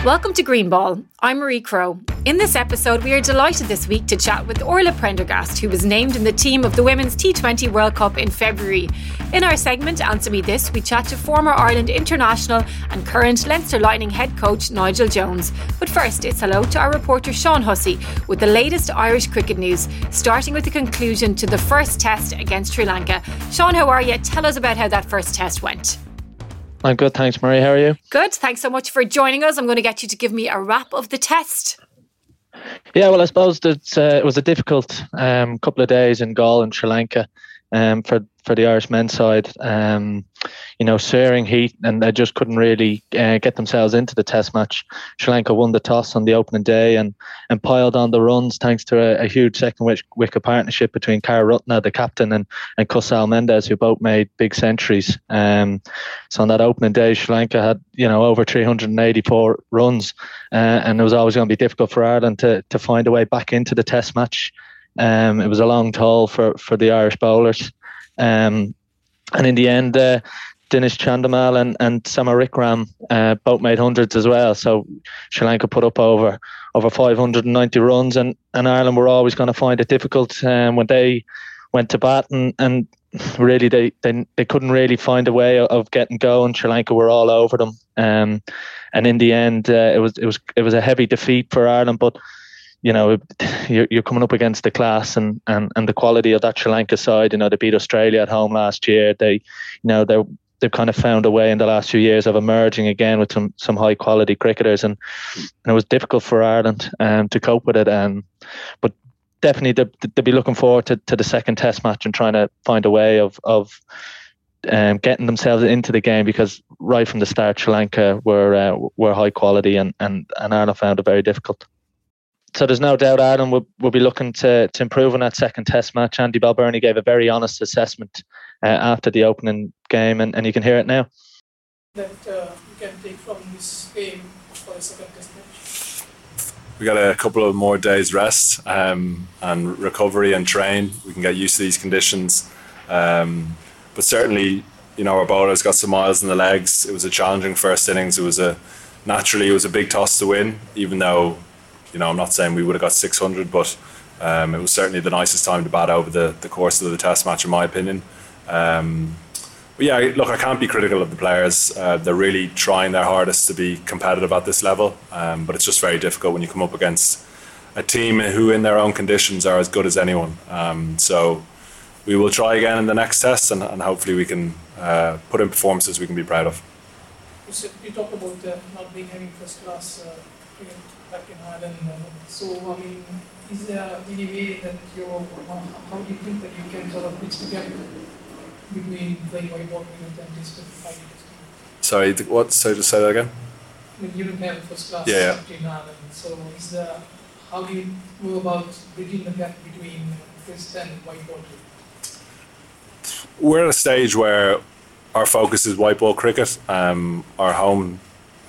Welcome to Greenball. I'm Marie Crowe. In this episode, we are delighted this week to chat with Orla Prendergast, who was named in the team of the Women's T20 World Cup in February. In our segment, Answer Me This, we chat to former Ireland international and current Leinster Lightning head coach Nigel Jones. But first, it's hello to our reporter Sean Hussey with the latest Irish cricket news, starting with the conclusion to the first test against Sri Lanka. Sean, how are you? Tell us about how that first test went. I'm good, thanks, Marie. How are you? Good, thanks so much for joining us. I'm going to get you to give me a wrap of the test. Yeah, well, I suppose it was a difficult couple of days in Galle and Sri Lanka for the Irish men's side. Searing heat, and they just couldn't really get themselves into the test match. Sri Lanka won the toss on the opening day and piled on the runs thanks to a huge second wicket partnership between Kara Rutna, the captain, and Kusal Mendis, who both made big centuries. So on that opening day, Sri Lanka had over 384 runs, and it was always going to be difficult for Ireland to find a way back into the test match. It was a long haul for the Irish bowlers. And in the end, Dinesh Chandimal and Samarawickrama both made hundreds as well. So Sri Lanka put up over 590 runs, and Ireland were always going to find it difficult when they went to bat, and really they couldn't really find a way of getting going. Sri Lanka were all over them, and in the end, it was a heavy defeat for Ireland, but. You're coming up against the class and the quality of that Sri Lanka side. They beat Australia at home last year. They've kind of found a way in the last few years of emerging again with some high quality cricketers, and it was difficult for Ireland to cope with it. But definitely they'll be looking forward to the second Test match and trying to find a way of getting themselves into the game, because right from the start Sri Lanka were high quality and Ireland found it very difficult. So there's no doubt Ireland will be looking to improve on that second Test match. Andy Balbirnie gave a very honest assessment after the opening game, and you can hear it now. That you can take from this game for the second Test match? We got a couple of more days rest and recovery and train. We can get used to these conditions. But certainly, our bowlers got some miles in the legs. It was a challenging first innings. It was a big toss to win, even though I'm not saying we would have got 600, but it was certainly the nicest time to bat over the course of the Test match, in my opinion. But yeah, look, I can't be critical of the players. They're really trying their hardest to be competitive at this level, but it's just very difficult when you come up against a team who, in their own conditions, are as good as anyone. So we will try again in the next test, and hopefully we can put in performances we can be proud of. You talked about not being having first class back in Ireland. Is there any way that how do you think that you can sort of bridge the gap between playing white ball cricket and this 25 years? Sorry, what? So just say that again? You don't have first class in Ireland. So how do you go about bridging the gap between Test and white ball cricket? We're at a stage where our focus is white ball cricket. Our home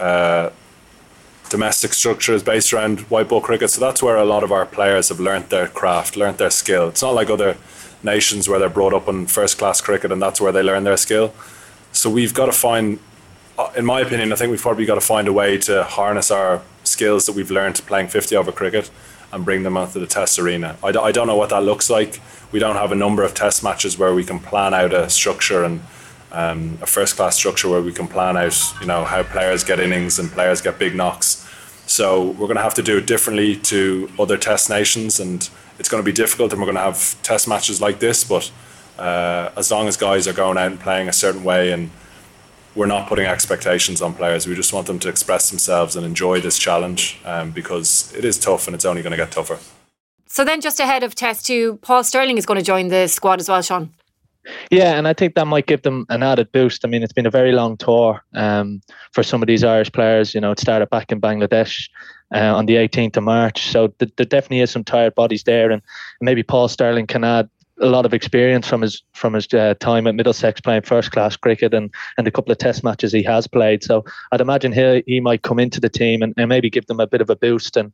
domestic structure is based around white ball cricket, so that's where a lot of our players have learnt their craft, learnt their skill. It's not like other nations where they're brought up in first class cricket and that's where they learn their skill. So we've got to find, in my opinion, I think we've probably got to find a way to harness our skills that we've learned playing 50 over cricket and bring them onto the Test arena. I don't know what that looks like. We don't have a number of Test matches where we can plan out a structure and a first class structure where we can plan out how players get innings and players get big knocks. So we're going to have to do it differently to other Test nations, and it's going to be difficult, and we're going to have Test matches like this, but as long as guys are going out and playing a certain way, and we're not putting expectations on players, we just want them to express themselves and enjoy this challenge, because it is tough and it's only going to get tougher. So then just ahead of Test 2, Paul Stirling is going to join the squad as well, Sean. Yeah, and I think that might give them an added boost. I mean, it's been a very long tour for some of these Irish players. It started back in Bangladesh on the 18th of March. So there definitely is some tired bodies there, and maybe Paul Stirling can add a lot of experience from his time at Middlesex playing first class cricket and a couple of Test matches he has played. So I'd imagine he might come into the team and maybe give them a bit of a boost and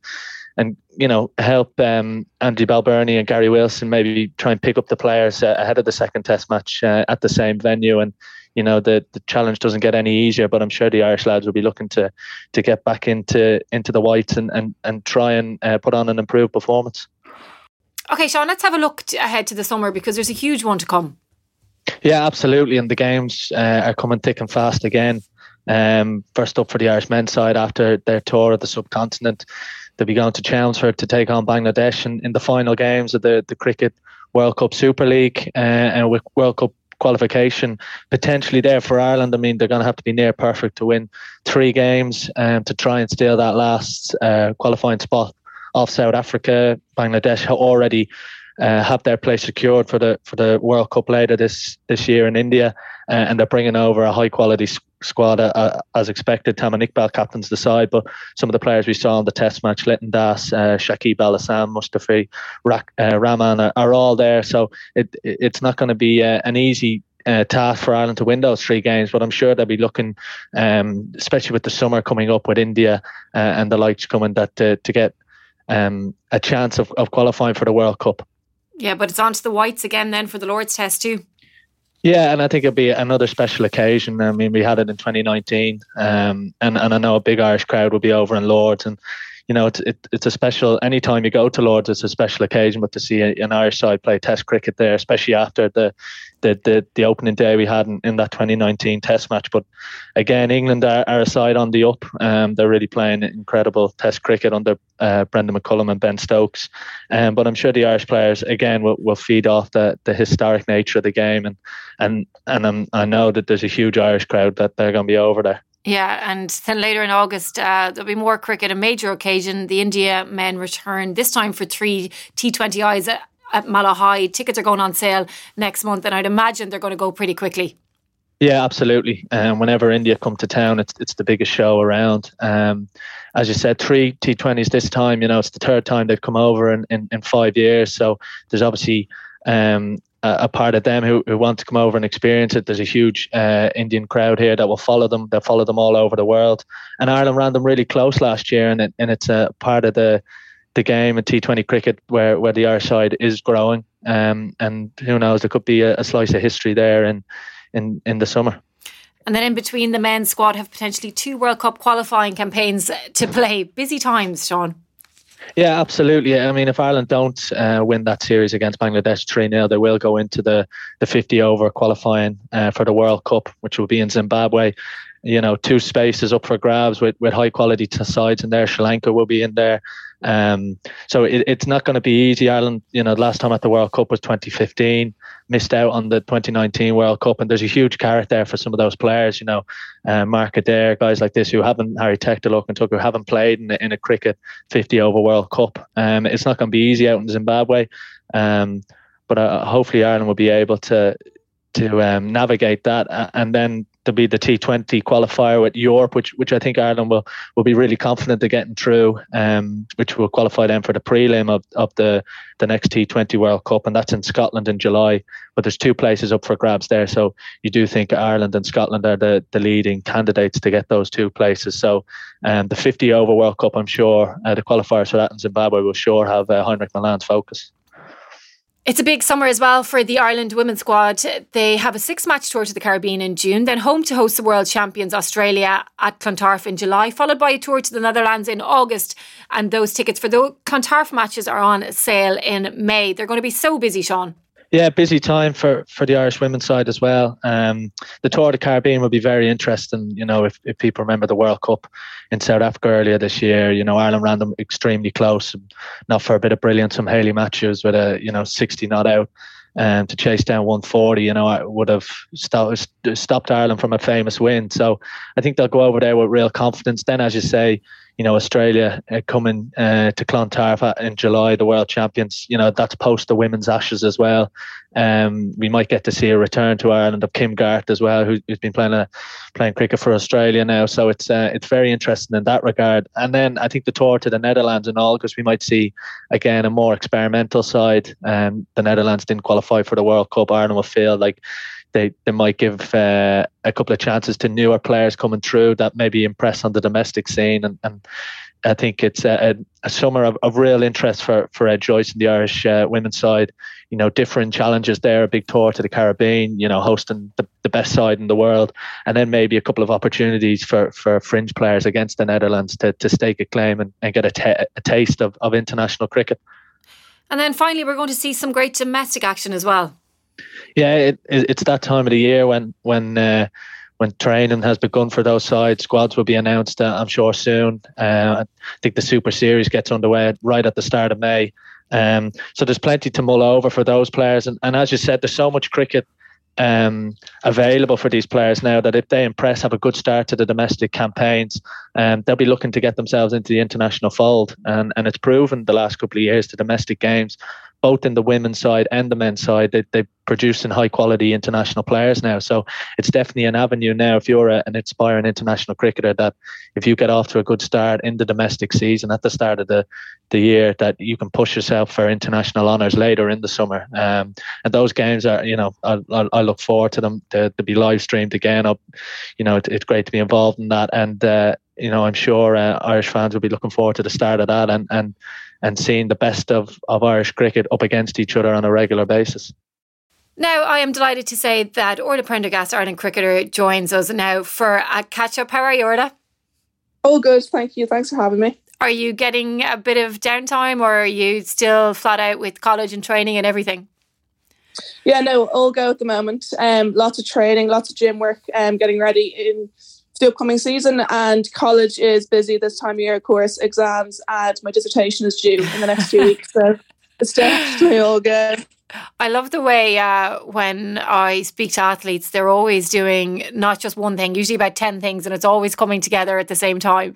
help Andy Balbirnie and Gary Wilson maybe try and pick up the players ahead of the second Test match at the same venue. And the challenge doesn't get any easier. But I'm sure the Irish lads will be looking to get back into the whites and try and put on an improved performance. Okay, Sean, let's have a look ahead to the summer, because there's a huge one to come. Yeah, absolutely. And the games are coming thick and fast again. First up for the Irish men's side after their tour of the subcontinent, they'll be going to Chelmsford to take on Bangladesh in the final games of the Cricket World Cup Super League, and with World Cup qualification potentially there for Ireland. I mean, they're going to have to be near perfect to win 3 games to try and steal that last qualifying spot off South Africa. Bangladesh already have their place secured for the World Cup later this year in India, and they're bringing over a high quality squad as expected. Taman Iqbal captains the side, but some of the players we saw in the Test match, Lytton Das, Shakib Al Hasan, Mustafi Rahman are all there. So it's not going to be an easy task for Ireland to win those 3 games, but I'm sure they'll be looking, especially with the summer coming up with India and the likes coming, that to get a chance of qualifying for the World Cup. Yeah, but it's on to the whites again then for the Lord's Test too. Yeah, and I think it'll be another special occasion. I mean, we had it in 2019, and I know a big Irish crowd will be over in Lords, and it's a special. Anytime you go to Lords, it's a special occasion. But to see an Irish side play Test cricket there, especially after the opening day we had in that 2019 Test match. But again, England are a side on the up. They're really playing incredible Test cricket under Brendan McCullum and Ben Stokes. But I'm sure the Irish players again will feed off the historic nature of the game, and I know that there's a huge Irish crowd that they're going to be over there. Yeah, and then later in August, there'll be more cricket, a major occasion. The India men return, this time for 3 T20Is at Malahide. Tickets are going on sale next month, and I'd imagine they're going to go pretty quickly. Yeah, absolutely. Whenever India come to town, it's the biggest show around. As you said, 3 T20s this time. It's the 3rd time they've come over in 5 years. So there's obviously a part of them who want to come over and experience it. There's a huge Indian crowd here that will follow them. They'll follow them all over the world. And Ireland ran them really close last year, and it's a part of the game in T20 cricket where the Irish side is growing. And who knows, there could be a slice of history there in the summer. And then in between, the men's squad have potentially 2 World Cup qualifying campaigns to play. Busy times, Sean. Yeah, absolutely. I mean, if Ireland don't win that series against Bangladesh 3-0, they will go into the 50 over qualifying for the World Cup, which will be in Zimbabwe. 2 spaces up for grabs with high quality sides in there. Sri Lanka will be in there. So it's not going to be easy. Ireland, the last time at the World Cup was 2015, missed out on the 2019 World Cup, and there's a huge carrot there for some of those players. Mark Adair, guys like this Harry Tector, who haven't played in a cricket 50 over World Cup. It's not going to be easy out in Zimbabwe, but hopefully Ireland will be able to navigate that, and then there'll be the T20 qualifier with Europe, which I think Ireland will be really confident of getting through, which will qualify them for the prelim of the next T20 World Cup, and that's in Scotland in July. But there's 2 places up for grabs there, so you do think Ireland and Scotland are the leading candidates to get those 2 places. So the 50 over World Cup, I'm sure the qualifiers for that in Zimbabwe will sure have Heinrich Milan's focus. It's a big summer as well for the Ireland women's squad. They have a 6-match tour to the Caribbean in June, then home to host the world champions Australia at Clontarf in July, followed by a tour to the Netherlands in August. And those tickets for the Clontarf matches are on sale in May. They're going to be so busy, Sean. Yeah, busy time for the Irish women's side as well. The Tour of the Caribbean will be very interesting. If people remember the World Cup in South Africa earlier this year, Ireland ran them extremely close, not for a bit of brilliance from Hayley Matthews with a 60 not out, to chase down 140. Would have stopped Ireland from a famous win. So I think they'll go over there with real confidence. Then, as you say, Australia coming to Clontarf in July, the world champions, that's post the women's Ashes as well. We might get to see a return to Ireland of Kim Garth as well, who's been playing cricket for Australia now. So it's very interesting in that regard. And then I think the tour to the Netherlands in August, we might see again a more experimental side. The Netherlands didn't qualify for the World Cup. Ireland will feel like they might give a couple of chances to newer players coming through that maybe impress on the domestic scene, and I think it's a summer of real interest for Ed Joyce and the Irish women's side. Different challenges there, a big tour to the Caribbean, hosting the best side in the world, and then maybe a couple of opportunities for fringe players against the Netherlands to stake a claim and get a taste of international cricket. And then finally, we're going to see some great domestic action as well. Yeah, it's that time of the year when training has begun for those sides. Squads will be announced, I'm sure, soon. I think the Super Series gets underway right at the start of May. So there's plenty to mull over for those players. And as you said, there's so much cricket available for these players now that if they impress, have a good start to the domestic campaigns, they'll be looking to get themselves into the international fold. And it's proven the last couple of years, the domestic games, both in the women's side and the men's side, they're producing high quality international players now. So it's definitely an avenue now if you're an aspiring international cricketer, that if you get off to a good start in the domestic season at the start of the year, that you can push yourself for international honours later in the summer. And those games are, I look forward to them to be live streamed again. It's great to be involved in that. And, I'm sure Irish fans will be looking forward to the start of that and seeing the best of Irish cricket up against each other on a regular basis. Now, I am delighted to say that Orla Prendergast, Ireland cricketer, joins us now for a catch-up. How are you, Orla? All good, thank you. Thanks for having me. Are you getting a bit of downtime, or are you still flat out with college and training and everything? Yeah, no, all go at the moment. Lots of training, lots of gym work, getting ready in the upcoming season, and college is busy this time of year, of course, exams, and my dissertation is due in the next 2 weeks, so it's definitely all good. I love the way when I speak to athletes, they're always doing not just one thing, usually about 10 things, and it's always coming together at the same time.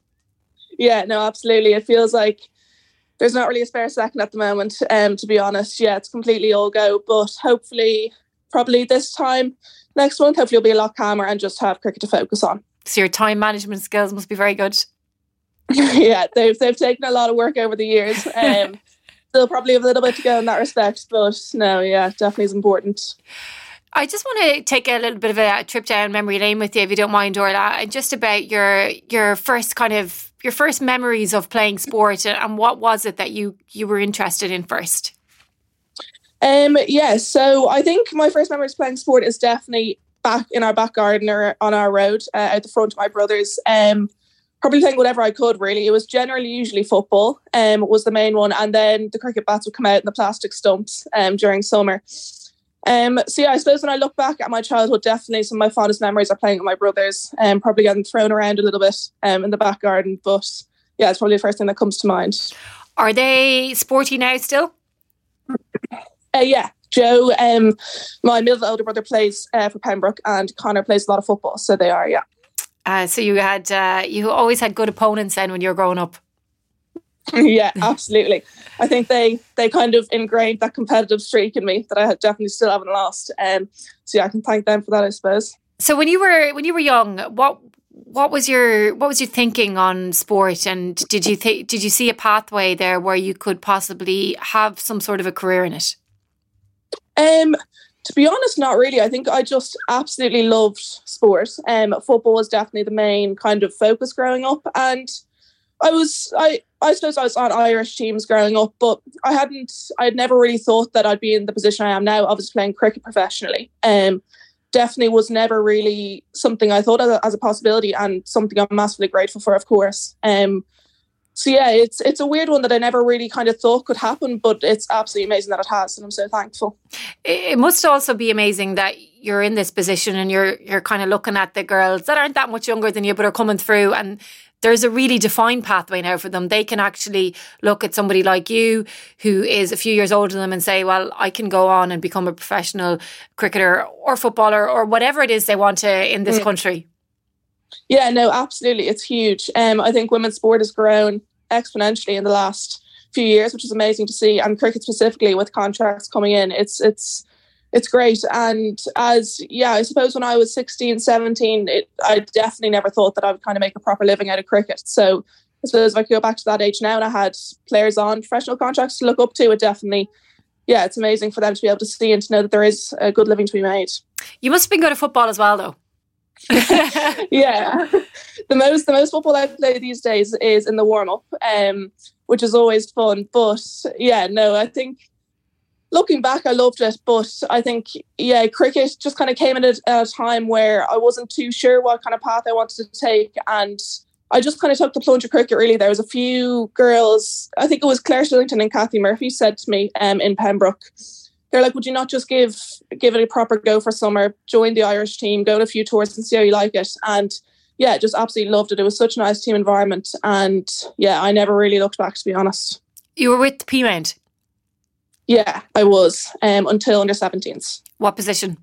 Yeah, no, absolutely. It feels like there's not really a spare second at the moment, to be honest. Yeah, it's completely all go, but hopefully, probably this time next month, hopefully it'll be a lot calmer and just have cricket to focus on. So your time management skills must be very good. Yeah, they've taken a lot of work over the years. Still probably have a little bit to go in that respect, but no, yeah, definitely is important. I just want to take a little bit of a trip down memory lane with you, if you don't mind, Orla, and just about your first memories of playing sport, and what was it that you were interested in first? So I think my first memories playing sport is definitely back in our back garden or on our road out the front of my brother's. Probably playing whatever I could, really. It was usually football was the main one, and then the cricket bats would come out in the plastic stumps during summer. So yeah, I suppose when I look back at my childhood, definitely some of my fondest memories are playing with my brothers, probably getting thrown around a little bit in the back garden. But yeah, it's probably the first thing that comes to mind. Are they sporty now still? Yeah, Joe, my middle older brother, plays for Pembroke, and Connor plays a lot of football, so they are, yeah. So you always had good opponents then when you were growing up? Yeah, absolutely. I think they kind of ingrained that competitive streak in me that I definitely still haven't lost. So yeah, I can thank them for that, I suppose. So when you were young, what was your thinking on sport, and did you see a pathway there where you could possibly have some sort of a career in it? To be honest, not really. I think I just absolutely loved sport. Football was definitely the main kind of focus growing up, and I suppose I was on Irish teams growing up, but I'd never really thought that I'd be in the position I am now. I was playing cricket professionally. Definitely was never really something I thought of as a possibility, and something I'm massively grateful for, of course. So yeah, it's a weird one that I never really kind of thought could happen, but it's absolutely amazing that it has, and I'm so thankful. It must also be amazing that you're in this position and you're kind of looking at the girls that aren't that much younger than you but are coming through, and there's a really defined pathway now for them. They can actually look at somebody like you who is a few years older than them and say, well, I can go on and become a professional cricketer or footballer or whatever it is they want to in this country. Yeah, no, absolutely. It's huge. I think women's sport has grown exponentially in the last few years, which is amazing to see. And cricket specifically, with contracts coming in, it's great. And I suppose when I was 16, 17, I definitely never thought that I would kind of make a proper living out of cricket. So I suppose if I could go back to that age now and I had players on professional contracts to look up to, it definitely, yeah, it's amazing for them to be able to see and to know that there is a good living to be made. You must have been good at football as well, though. Yeah, the most football I play these days is in the warm up, which is always fun. But yeah, no, I think looking back, I loved it. But I think cricket just kind of came in at a time where I wasn't too sure what kind of path I wanted to take, and I just kind of took the plunge of cricket. Really, there was a few girls. I think it was Claire Shillington and Kathy Murphy said to me in Pembroke. They're like, would you not just give it a proper go for summer, join the Irish team, go on a few tours and see how you like it? And yeah, just absolutely loved it. It was such a nice team environment. And yeah, I never really looked back, to be honest. You were with Peamount? Yeah, I was until under 17s. What position?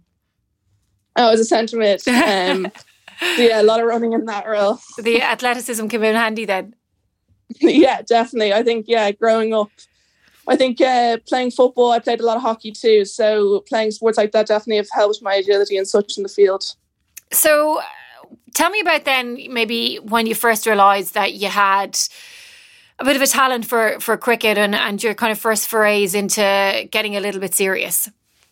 I was a centre mid. So yeah, a lot of running in that role. The athleticism came in handy then? Yeah, definitely. I think, growing up, I think playing football, I played a lot of hockey too. So playing sports like that definitely have helped my agility and such in the field. So tell me about then maybe when you first realised that you had a bit of a talent for cricket and your kind of first forays into getting a little bit serious.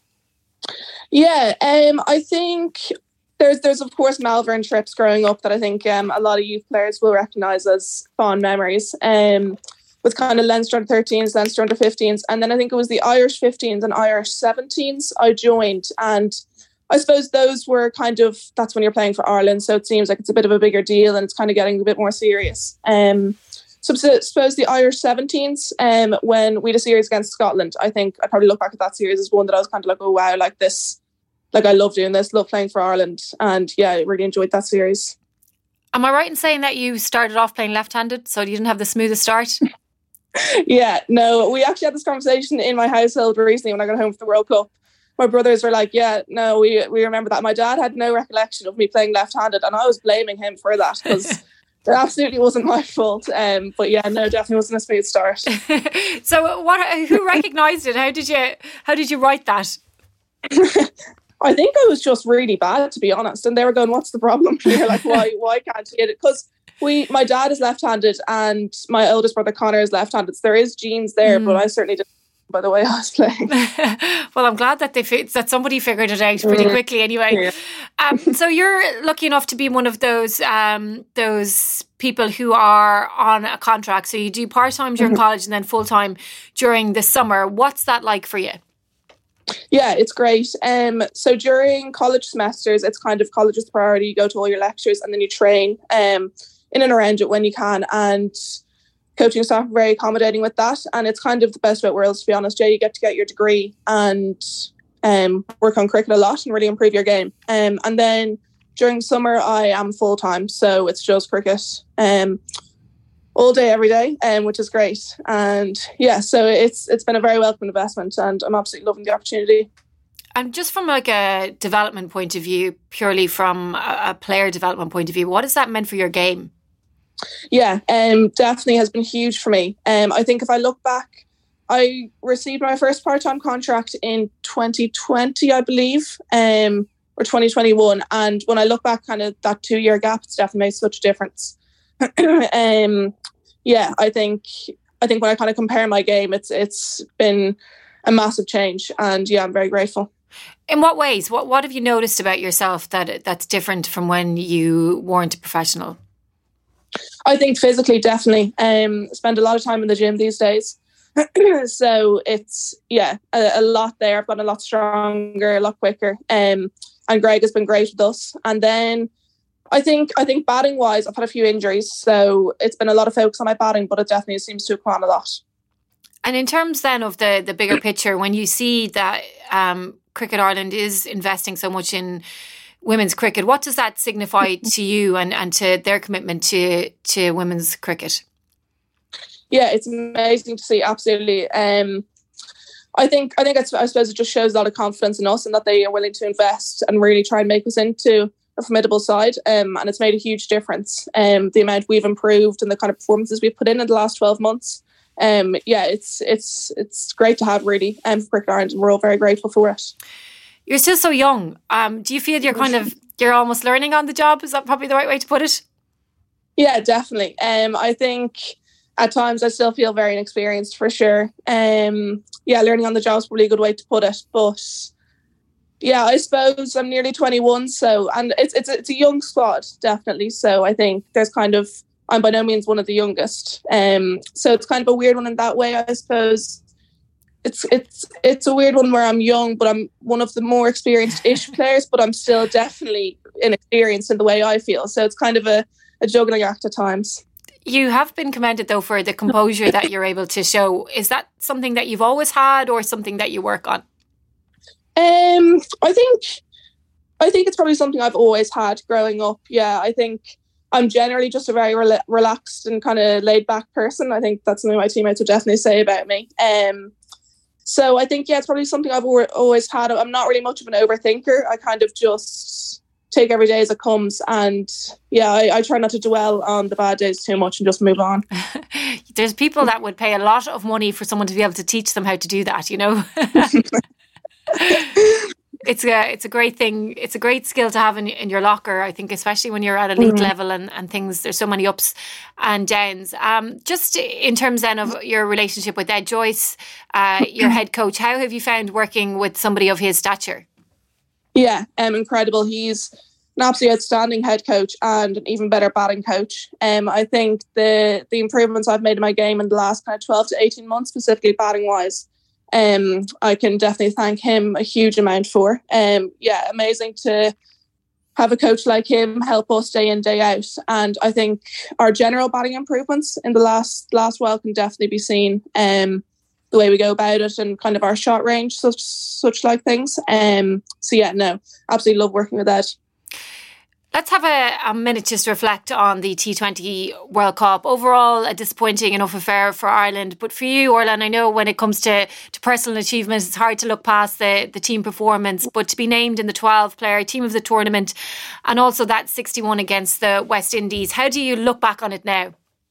Yeah, I think there's of course Malvern trips growing up that I think a lot of youth players will recognise as fond memories. With kind of Leinster under 13s, Leinster under 15s. And then I think it was the Irish 15s and Irish 17s I joined. And I suppose those were that's when you're playing for Ireland. So it seems like it's a bit of a bigger deal and it's kind of getting a bit more serious. So I suppose the Irish 17s, when we had a series against Scotland, I think I probably look back at that series as one that I was kind of like, oh wow, like this, like I love doing this, love playing for Ireland. And yeah, I really enjoyed that series. Am I right in saying that you started off playing left-handed, so you didn't have the smoothest start? Yeah, no, we actually had this conversation in my household recently when I got home from the World Cup. My brothers were like, yeah, no, we remember that. My dad had no recollection of me playing left-handed and I was blaming him for that because it absolutely wasn't my fault. But yeah, no, definitely wasn't a smooth start. So who recognised it? How did you write that? I think I was just really bad, to be honest. And they were going, what's the problem here? Like, why can't you get it? Because my dad is left-handed and my oldest brother Connor is left-handed. So there is genes there, but I certainly didn't by the way I was playing. Well, I'm glad that that somebody figured it out pretty quickly anyway. Yeah. So you're lucky enough to be one of those people who are on a contract. So you do part-time during college and then full-time during the summer. What's that like for you? Yeah, it's great. So during college semesters, it's kind of college's priority. You go to all your lectures and then you train in and around it when you can. And coaching staff are very accommodating with that. And it's kind of the best of both worlds, to be honest. Jay, you get to get your degree and work on cricket a lot and really improve your game. And then during summer, I am full-time. So it's just cricket all day, every day, which is great. And yeah, so it's been a very welcome investment and I'm absolutely loving the opportunity. And just from like a development point of view, purely from a player development point of view, what has that meant for your game? Yeah, definitely has been huge for me. I think if I look back, I received my first part-time contract in 2020, I believe, or 2021. And when I look back, kind of that 2-year gap, it's definitely made such a difference. Yeah, I think when I kind of compare my game, it's been a massive change, and yeah, I'm very grateful. In what ways? What have you noticed about yourself that's different from when you weren't a professional? I think physically, definitely. Spend a lot of time in the gym these days. So it's, a lot there. I've gotten a lot stronger, a lot quicker. And Greg has been great with us. And then I think batting wise, I've had a few injuries. So it's been a lot of focus on my batting, but it definitely seems to have come on a lot. And in terms then of the bigger picture, when you see that Cricket Ireland is investing so much in women's cricket, what does that signify to you and to their commitment to women's cricket? Yeah, it's amazing to see. Absolutely. I think I suppose it just shows a lot of confidence in us and that they are willing to invest and really try and make us into a formidable side. And it's made a huge difference. The amount we've improved and the kind of performances we've put in the last 12 months. It's great to have really for Cricket Ireland, and we're all very grateful for it. You're still so young. Do you feel you're almost learning on the job? Is that probably the right way to put it? Yeah, definitely. I think at times I still feel very inexperienced for sure. Learning on the job is probably a good way to put it. But Yeah, I suppose I'm nearly 21, so and it's a young squad, definitely. So I think there's kind of, I'm by no means one of the youngest. So it's kind of a weird one in that way, I suppose. It's a weird one where I'm young, but I'm one of the more experienced-ish players, but I'm still definitely inexperienced in the way I feel. So it's kind of a juggling act at times. You have been commended, though, for the composure that you're able to show. Is that something that you've always had or something that you work on? I think it's probably something I've always had growing up. Yeah, I think I'm generally just a very relaxed and kind of laid back person. I think that's something my teammates would definitely say about me. So I think, yeah, it's probably something I've always had. I'm not really much of an overthinker. I kind of just take every day as it comes. And yeah, I try not to dwell on the bad days too much and just move on. There's people that would pay a lot of money for someone to be able to teach them how to do that, you know? It's a great thing. It's a great skill to have in your locker, I think, especially when you're at elite level and things. There's so many ups and downs. Just in terms then of your relationship with Ed Joyce, your head coach, how have you found working with somebody of his stature? Yeah, incredible. He's an absolutely outstanding head coach and an even better batting coach. I think the improvements I've made in my game in the last kind of 12 to 18 months, specifically batting wise, I can definitely thank him a huge amount for. Yeah, amazing to have a coach like him help us day in, day out. And I think our general batting improvements in the last while can definitely be seen. The way we go about it and kind of our shot range, such like things. So yeah, no, absolutely love working with Ed. Let's have a minute just to reflect on the T20 World Cup. Overall, a disappointing enough affair for Ireland. But for you, Orla, I know when it comes to personal achievements, it's hard to look past the team performance. But to be named in the 12-player team of the tournament and also that 61 against the West Indies, how do you look back on it now?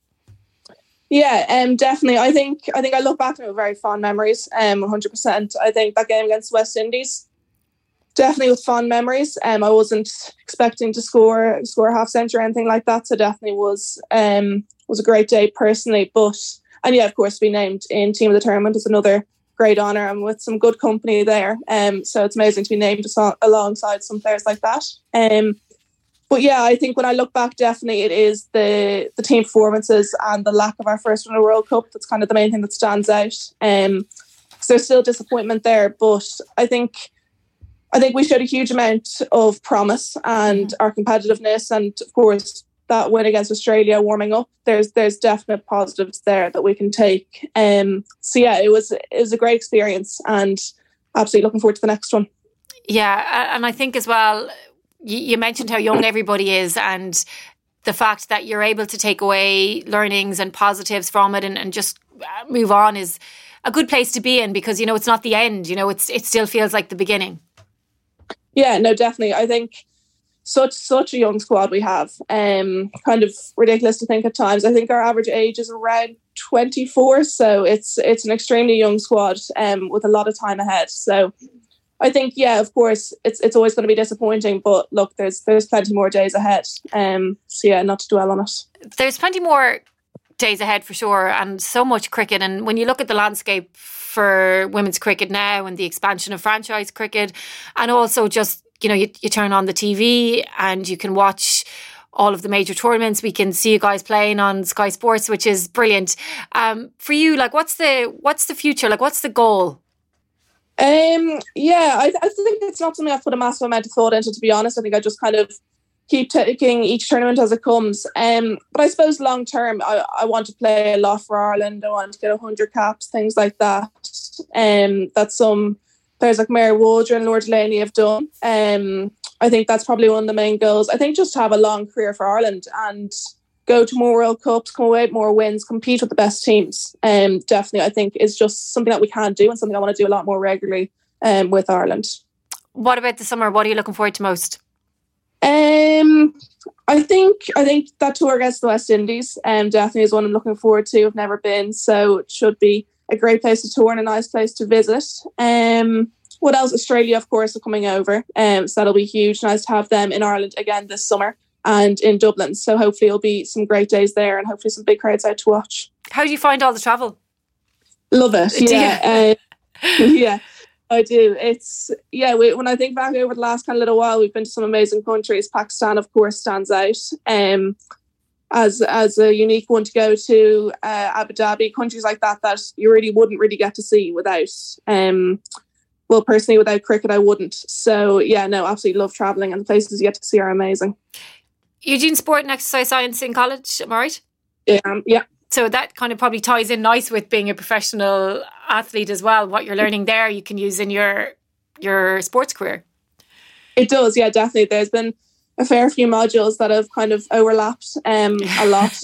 Yeah, definitely. I think I look back on it with very fond memories. 100%. I think that game against West Indies, definitely with fond memories. I wasn't expecting to score half century or anything like that, so definitely was a great day personally. And yeah, of course, to be named in team of the tournament is another great honour. I'm with some good company there, so it's amazing to be named alongside some players like that. But yeah, I think when I look back, definitely it is the team performances and the lack of our first run of World Cup that's kind of the main thing that stands out. So there's still disappointment there, but I think we showed a huge amount of promise and our competitiveness, and of course that win against Australia warming up. There's definite positives there that we can take. So yeah, it was a great experience and absolutely looking forward to the next one. Yeah, and I think as well, you mentioned how young everybody is and the fact that you're able to take away learnings and positives from it and just move on is a good place to be in, because, you know, it's not the end, you know, it still feels like the beginning. Yeah, no, definitely. I think such a young squad we have. Kind of ridiculous to think at times. I think our average age is around 24, so it's an extremely young squad with a lot of time ahead. So I think, yeah, of course, it's always going to be disappointing, but look, there's plenty more days ahead. So yeah, not to dwell on it. There's plenty more days ahead for sure, and so much cricket. And when you look at the landscape for women's cricket now and the expansion of franchise cricket, and also just, you know, you turn on the TV and you can watch all of the major tournaments. We can see you guys playing on Sky Sports, which is brilliant. For you, like, what's the future? Like, what's the goal? Yeah, I think it's not something I've put a massive amount of thought into, to be honest. I think I just kind of keep taking each tournament as it comes. But I suppose long term, I want to play a lot for Ireland. I want to get 100 caps, things like that. That some players like Mary Waldron and Laura Delaney have done. I think that's probably one of the main goals. I think just to have a long career for Ireland and go to more World Cups, come away with more wins, compete with the best teams. Definitely, I think is just something that we can do and something I want to do a lot more regularly with Ireland. What about the summer? What are you looking forward to most? I think that tour against the West Indies definitely is one I'm looking forward to. I've never been, so it should be a great place to tour and a nice place to visit. What else? Australia, of course, are coming over, so that'll be huge. Nice to have them in Ireland again this summer and in Dublin. So hopefully it'll be some great days there and hopefully some big crowds out to watch. How do you find all the travel? Love it. Yeah. Yeah. I do. It's when I think back over the last kind of little while, we've been to some amazing countries. Pakistan, of course, stands out as a unique one to go to. Abu Dhabi, countries like that you really wouldn't really get to see without. Well, personally, without cricket, I wouldn't. So absolutely love traveling, and the places you get to see are amazing. Eugene Sport and Exercise Science in college, am I right? Yeah. So that kind of probably ties in nice with being a professional athlete as well. What you're learning there, you can use in your sports career. It does, yeah, definitely. There's been a fair few modules that have kind of overlapped a lot.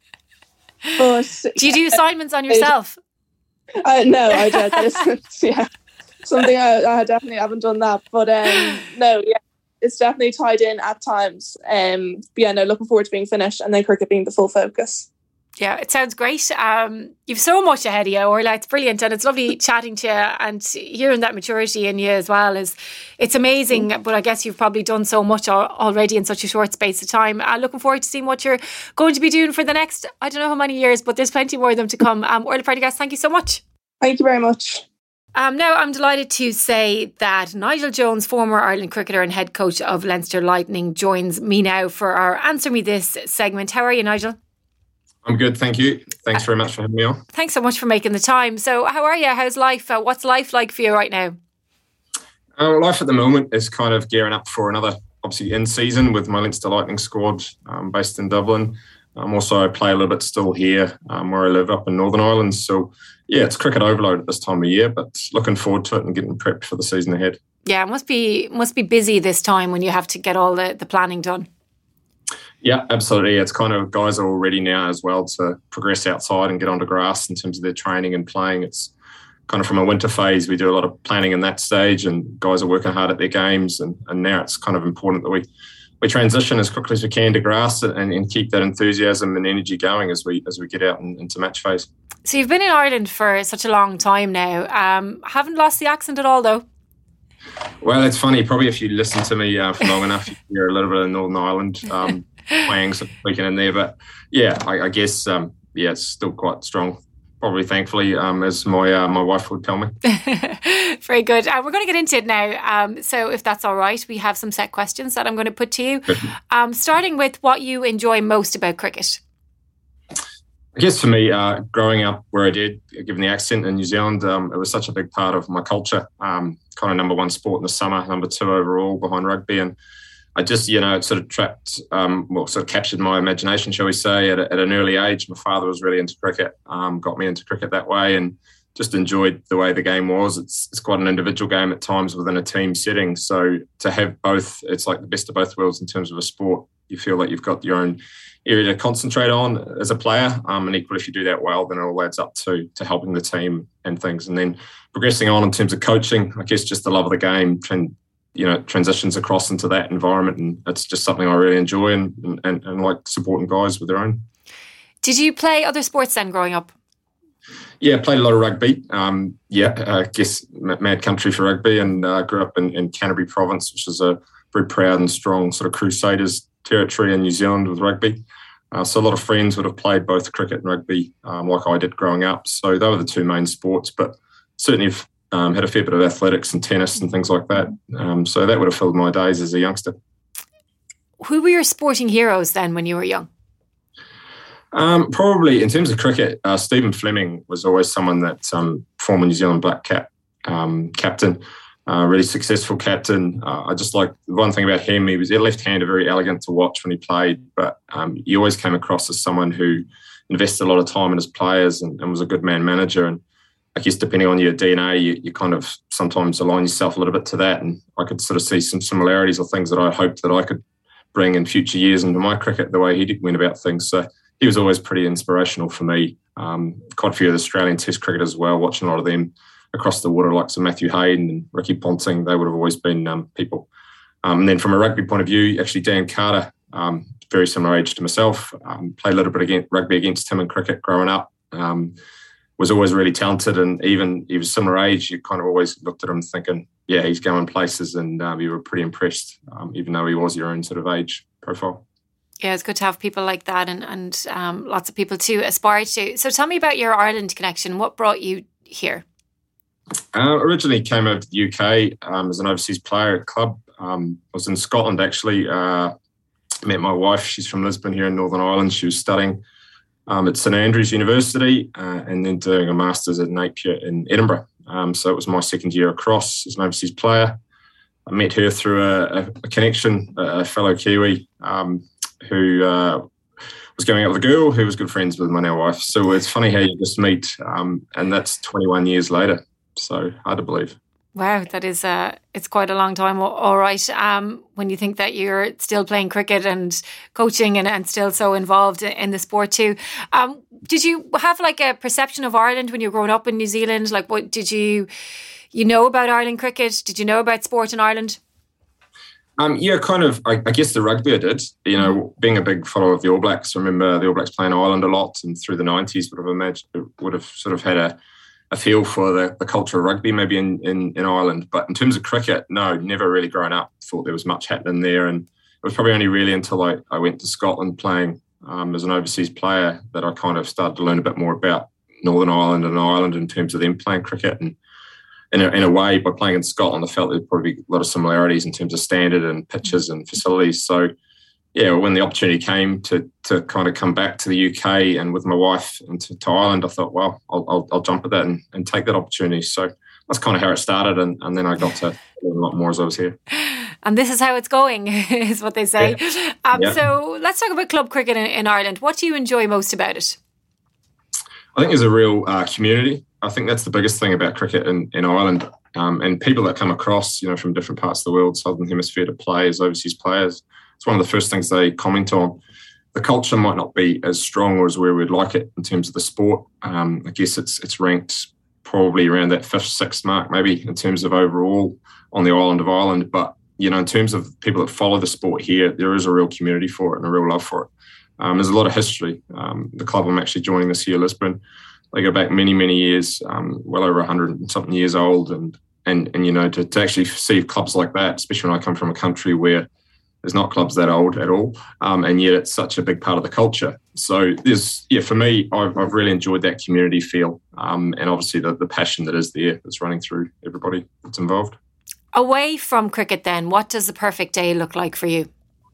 But do you do assignments on yourself? No, I don't. Yeah, something I definitely haven't done that. But no, yeah, it's definitely tied in at times. Looking forward to being finished, and then cricket being the full focus. Yeah, it sounds great. You've so much ahead of you, Orla. It's brilliant, and it's lovely chatting to you and hearing that maturity in you as well. It's amazing, but I guess you've probably done so much already in such a short space of time. Looking forward to seeing what you're going to be doing for the next, I don't know how many years, but there's plenty more of them to come. Orla Prendergast, thank you so much. Thank you very much. Now, I'm delighted to say that Nigel Jones, former Ireland cricketer and head coach of Leinster Lightning, joins me now for our Answer Me This segment. How are you, Nigel? I'm good, thank you. Thanks very much for having me on. Thanks so much for making the time. So how are you? How's life? What's life like for you right now? Life at the moment is kind of gearing up for another, obviously, in-season with my Leinster Lightning squad based in Dublin. Also, I play a little bit still here where I live up in Northern Ireland. So, yeah, it's cricket overload at this time of year, but looking forward to it and getting prepped for the season ahead. Yeah, it must be busy this time when you have to get all the planning done. Yeah, absolutely. It's kind of guys are all ready now as well to progress outside and get onto grass in terms of their training and playing. It's kind of from a winter phase. We do a lot of planning in that stage, and guys are working hard at their games. And now it's kind of important that we transition as quickly as we can to grass and keep that enthusiasm and energy going as we get out into match phase. So you've been in Ireland for such a long time now. Haven't lost the accent at all, though? Well, it's funny. Probably if you listen to me for long enough, you hear a little bit of Northern Ireland playing speaking in there. But yeah, I guess it's still quite strong. Probably, thankfully, as my wife would tell me. Very good. We're going to get into it now. So if that's all right, we have some set questions that I'm going to put to you. Starting with what you enjoy most about cricket. I guess for me, growing up where I did, given the accent in New Zealand, it was such a big part of my culture. Kind of number one sport in the summer, number two overall behind rugby. And I just, it sort of captured my imagination, shall we say, at an early age. My father was really into cricket, got me into cricket that way, and just enjoyed the way the game was. It's quite an individual game at times within a team setting. So to have both, it's like the best of both worlds in terms of a sport. You feel like you've got your own area to concentrate on as a player. And equally, if you do that well, then it all adds up to helping the team and things. And then progressing on in terms of coaching, I guess just the love of the game transitions across into that environment. And it's just something I really enjoy and like supporting guys with their own. Did you play other sports then growing up? Yeah, played a lot of rugby. I guess mad country for rugby, and grew up in Canterbury Province, which is a very proud and strong sort of Crusaders territory in New Zealand with rugby. So a lot of friends would have played both cricket and rugby like I did growing up. So they were the two main sports, but certainly had a fair bit of athletics and tennis and things like that. So that would have filled my days as a youngster. Who were your sporting heroes then when you were young? Probably in terms of cricket, Stephen Fleming was always someone that former New Zealand Black Cap captain, really successful captain. I just like the one thing about him, he was left-hander, very elegant to watch when he played, but he always came across as someone who invested a lot of time in his players and was a good man manager. And I guess depending on your DNA, you kind of sometimes align yourself a little bit to that. And I could sort of see some similarities or things that I hoped that I could bring in future years into my cricket, the way he went about things. So he was always pretty inspirational for me. Quite a few of the Australian Test cricket as well, watching a lot of them across the water, like Sir Matthew Hayden and Ricky Ponting. They would have always been people. And then from a rugby point of view, actually Dan Carter, very similar age to myself, played a little bit rugby against him in cricket growing up. Was always really talented, and even he was similar age, you kind of always looked at him thinking, yeah, he's going places, and you were pretty impressed, even though he was your own sort of age profile. Yeah, it's good to have people like that and lots of people to aspire to. So tell me about your Ireland connection. What brought you here? Originally came over to the UK as an overseas player at club. I was in Scotland actually. Met my wife. She's from Lisbon here in Northern Ireland. She was studying at St Andrews University and then doing a master's at Napier in Edinburgh. So it was my second year across as an overseas player. I met her through a connection, a fellow Kiwi who was going out with a girl who was good friends with my now wife. So it's funny how you just meet, and that's 21 years later. So hard to believe. Wow, that is it's quite a long time. All right, when you think that you're still playing cricket and coaching and still so involved in the sport too. Did you have like a perception of Ireland when you were growing up in New Zealand? Like, what did you know about Ireland cricket? Did you know about sport in Ireland? Yeah, kind of. I guess the rugby I did. You know, being a big follower of the All Blacks, I remember the All Blacks playing Ireland a lot, and through the 90s would have sort of had a feel for the culture of rugby maybe in Ireland. But in terms of cricket, no, never really grown up thought there was much happening there. And it was probably only really until I went to Scotland playing as an overseas player that I kind of started to learn a bit more about Northern Ireland and Ireland in terms of them playing cricket. And in a way, by playing in Scotland, I felt there'd probably be a lot of similarities in terms of standard and pitches and facilities. So, yeah, when the opportunity came to kind of come back to the UK and with my wife and to Ireland, I thought, well, I'll jump at that and take that opportunity. So that's kind of how it started. And then I got to learn a lot more as I was here. And this is how it's going, is what they say. Yeah. So let's talk about club cricket in Ireland. What do you enjoy most about it? I think there's a real community. I think that's the biggest thing about cricket in Ireland. And people that come across, from different parts of the world, Southern Hemisphere, to play as overseas players, it's one of the first things they comment on. The culture might not be as strong or as where we'd like it in terms of the sport. I guess it's ranked probably around that 5th, 6th mark, maybe in terms of overall on the island of Ireland. But, in terms of people that follow the sport here, there is a real community for it and a real love for it. There's a lot of history. The club I'm actually joining this year, Lisbon, they go back many, many years, well over 100 and something years old. And to actually see clubs like that, especially when I come from a country where there's not clubs that old at all, and yet it's such a big part of the culture. So for me, I've really enjoyed that community feel, and obviously the passion that is there that's running through everybody that's involved. Away from cricket then, what does the perfect day look like for you?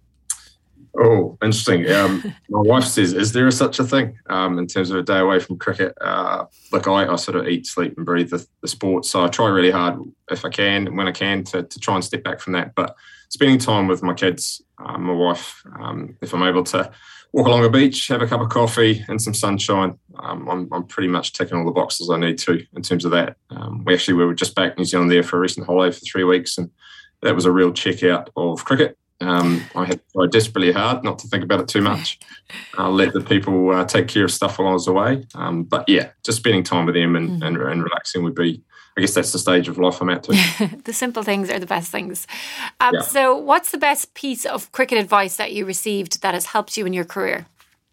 Oh, interesting. My wife says, is there such a thing in terms of a day away from cricket? Look, I sort of eat, sleep and breathe the sport. So I try really hard if I can, when I can, to try and step back from that. But spending time with my kids, my wife, if I'm able to walk along a beach, have a cup of coffee and some sunshine, I'm pretty much ticking all the boxes I need to in terms of that. We were just back in New Zealand there for a recent holiday for 3 weeks, and that was a real check out of cricket. I had to try desperately hard not to think about it too much. I'll let the people take care of stuff while I was away. But yeah, just spending time with them and relaxing would be, I guess that's the stage of life I'm at too. The simple things are the best things. So what's the best piece of cricket advice that you received that has helped you in your career?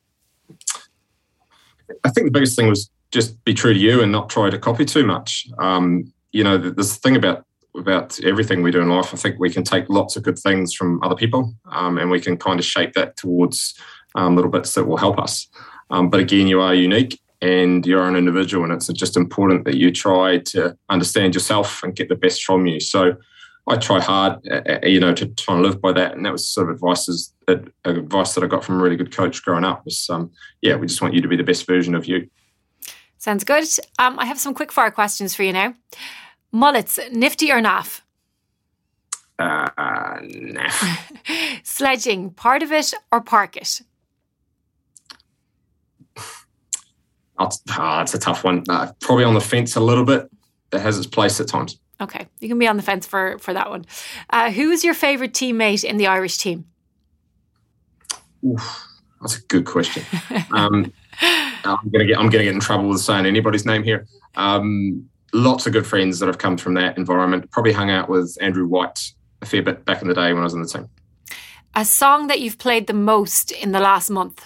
I think the biggest thing was just be true to you and not try to copy too much. This thing about everything we do in life, I think we can take lots of good things from other people, and we can kind of shape that towards little bits that will help us. But again, you are unique and you're an individual, and it's just important that you try to understand yourself and get the best from you. So I try hard, to try and live by that. And that was sort of advice that I got from a really good coach growing up was, we just want you to be the best version of you. Sounds good. I have some quick fire questions for you now. Mullets, nifty or naff? Naff. Sledging, part of it or park it? It's a tough one. Probably on the fence a little bit. It has its place at times. Okay, you can be on the fence for that one. Who is your favourite teammate in the Irish team? Oof, that's a good question. I'm gonna get in trouble with saying anybody's name here. Lots of good friends that have come from that environment. Probably hung out with Andrew White a fair bit back in the day when I was in the team. A song that you've played the most in the last month?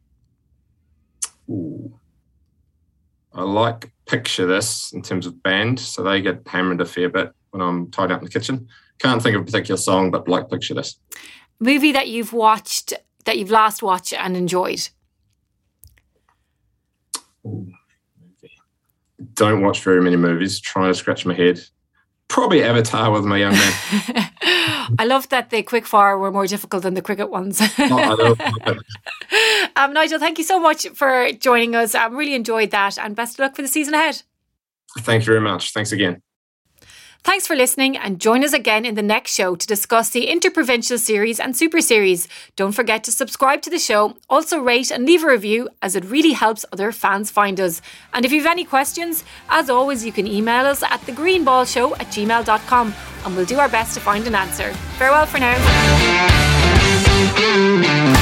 Ooh. I like Picture This in terms of band, so they get hammered a fair bit when I'm tied up in the kitchen. Can't think of a particular song, but like Picture This. Movie that you've watched, that you've last watched and enjoyed? Ooh. don't watch very many movies, trying to scratch my head. Probably Avatar with my young man. I love that the quickfire were more difficult than the cricket ones. Nigel, thank you so much for joining us. I really enjoyed that, and best of luck for the season ahead. Thank you very much. Thanks again. Thanks for listening, and join us again in the next show to discuss the Interprovincial Series and Super Series. Don't forget to subscribe to the show, also rate and leave a review, as it really helps other fans find us. And if you have any questions, as always, you can email us at thegreenballshow@gmail.com, and we'll do our best to find an answer. Farewell for now.